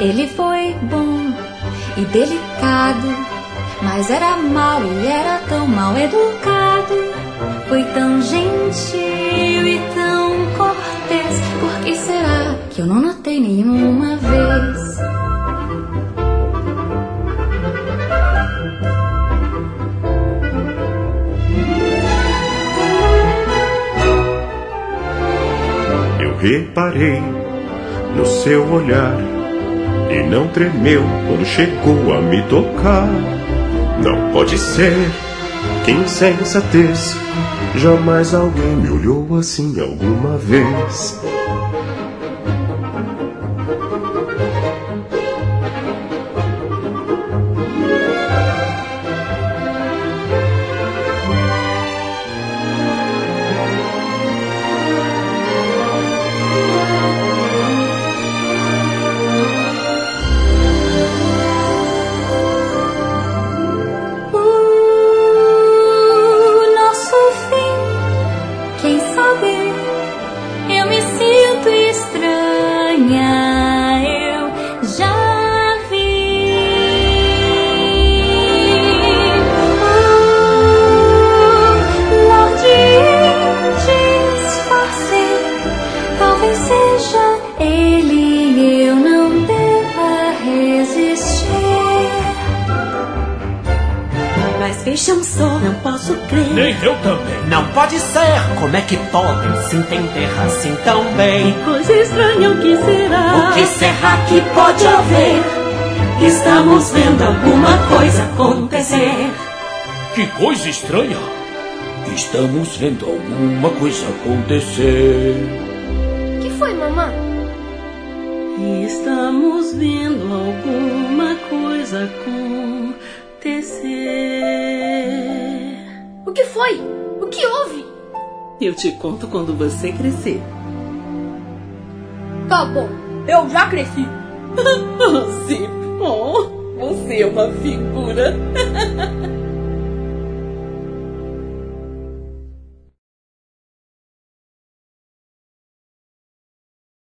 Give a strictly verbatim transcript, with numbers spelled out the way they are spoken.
Ele foi bom e delicado, mas era mau e era tão mal educado. Foi tão gentil e tão cortês. Por que será que eu não notei nenhuma vez? Eu reparei no seu olhar e não tremeu quando chegou a me tocar. Não pode ser, que insensatez, jamais alguém me olhou assim alguma vez. Não posso crer. Nem eu também. Não pode ser. Como é que podem se entender assim tão bem? Que coisa estranha, o que será? O que será que pode haver? Estamos vendo alguma coisa acontecer. Que coisa estranha? Estamos vendo alguma coisa acontecer. Que foi, mamãe? Estamos vendo alguma coisa acontecer. O que foi? O que houve? Eu te conto quando você crescer. Tá bom, eu já cresci. Sim, oh, você é uma figura.